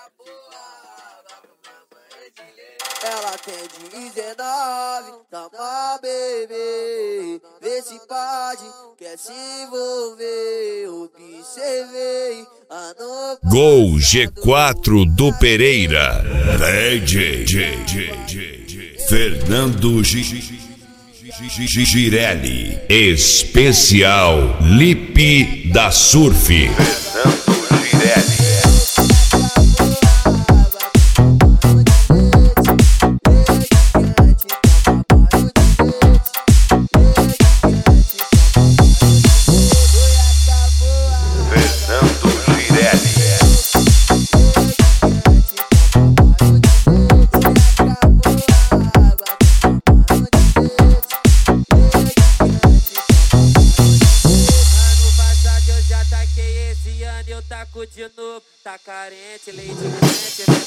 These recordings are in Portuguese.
Ela tem 19, toma bebê, vê se pode, quer se envolver. Observei a nova Gol G4 do Pereira. DJ Fernando Girelli. Especial Lipe da Surf. Fernando Girelli. Eu taco de novo, tá carente, leite quente, tá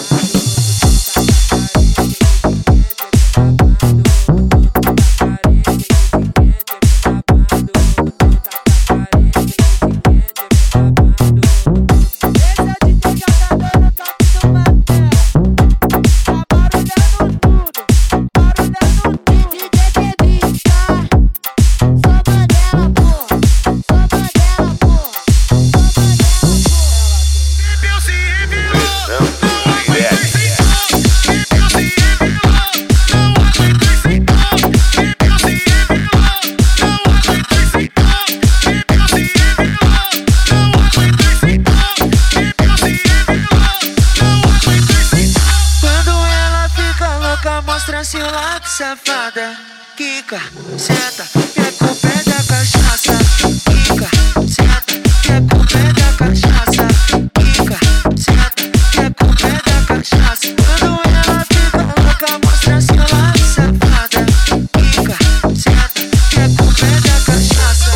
mostra seu lado, safada. Quica, senta, quer com o pé da cachaça. Quica, senta, quer com o pé da cachaça. Quica, senta, quer com o pé da cachaça. Quando ela fica louca, mostra seu lado, safada. Quica, senta, quer com o pé da cachaça.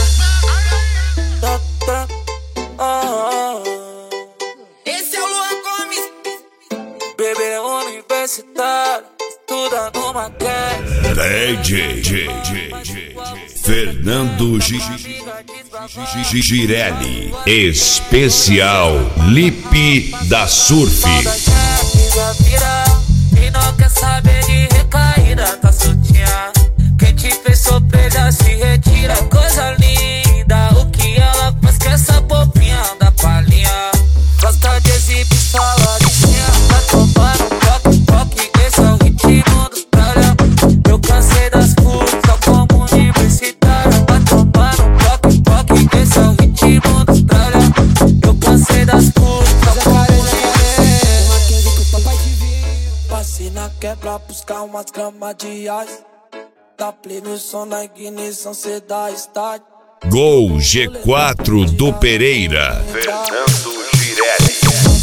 Esse é o Luan Gomes, bebê universitário. Estudando maquete. DJ Fernando Girelli. Especial Lipe da Surf. E não quer saber de recaída, tá soltinha. Quem te fez sofrer se retira. Coisa linda, o que ela faz que essa bobinha anda palhinha. Gosta de exibir sua licinha. Tá tomando toque, esse é o ritmo dos tralha. Eu cansei das curvas, só como universitário. Tá tomando toque, esse é o ritmo dos tralha. Eu cansei das curvas, só como universitário. Uma que o papai te viu. Passei na quebra buscar umas gramas de ice. Dá play no som na ignição, cê dá start. Gol G4 do Pereira. Fernando Girelli.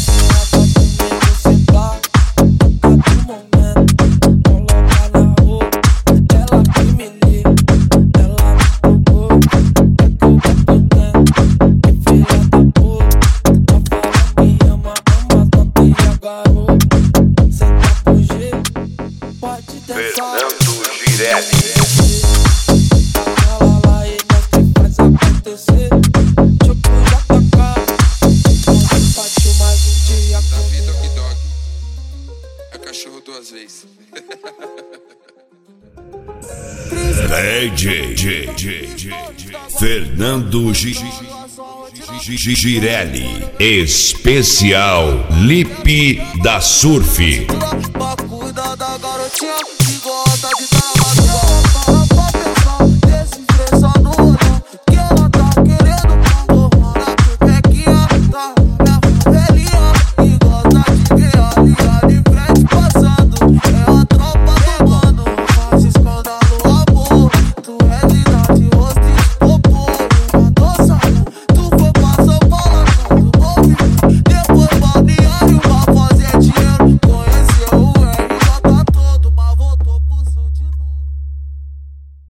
Fernando Girelli. É cachorro duas vezes. DJ Fernando Girelli. Especial Lipe da Surf. Cuida da garotinha que gosta de dar